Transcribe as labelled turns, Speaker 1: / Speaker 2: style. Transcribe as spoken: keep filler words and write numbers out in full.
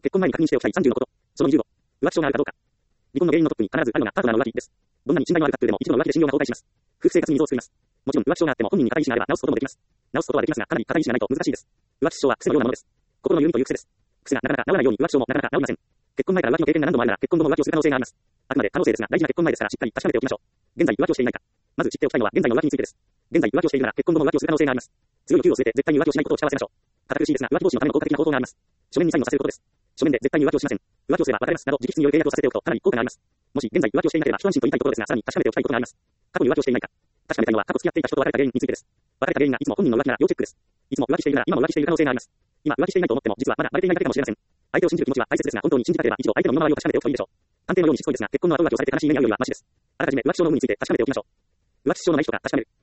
Speaker 1: 結婚前に確認しておきたいさんじゅうのこと。そのにじゅうご。浮気症があるかどうか。離婚の原因のトップに必ずあるのがパートナーの浮気です。どんなに信頼のあるカップルでも一度の浮気で信用が崩壊します。夫婦生活に溝を作ります。もちろん浮気症があっても本人に固い意志があれば直すこともできます。直すことはできますが、かなり固い意志がないと難しいです。浮気症は癖のようなものです。心の緩みという癖です。癖がなかなか治らないように浮気症もなかなか治りません。結婚前から浮気の経験が何度もあるなら結婚後も浮気をする可能性があります。あくまで可能性ですが大事な結婚前ですからしっかり確かめておきましょう。現在浮気をしていないか。まず知っておきたいのは現在の浮気についてです。現在浮気をしているなら結婚後も浮気をする可能性があります。強い欲求を据えて絶対に浮気をしないことを誓わせましょう。堅苦しいですが浮気防止のための効果的な方法があります。書面にサインをさせることです。書面で絶対に浮気をしません。浮気をすれば別れますなど直筆による契約をさせておくとかなり効果があります。もし現在浮気をしていなければ一安心と言いたいところですがさらに確かめておきたいことがあります。過去に浮気をしていないか。確かめたいのは過去付き合っていた人と別れた原因についてです。別れた原因がいつも本人の浮気なら要チェックです。いつも浮気しているなら今も浮気している可能性があります。今浮気していないと思っても実はまだバレていないだけかもしれません。相手を信じる気持ちは大切ですが本当に信じたければ一度相手の身の回りを確かめておくといいでしょう。探偵のようにしつこいですが結婚の後浮気をされて悲しい目に遭うよりはマシです。あらかじめ浮気症の有無について確かめておきましょう。浮気症のない人が確かめる。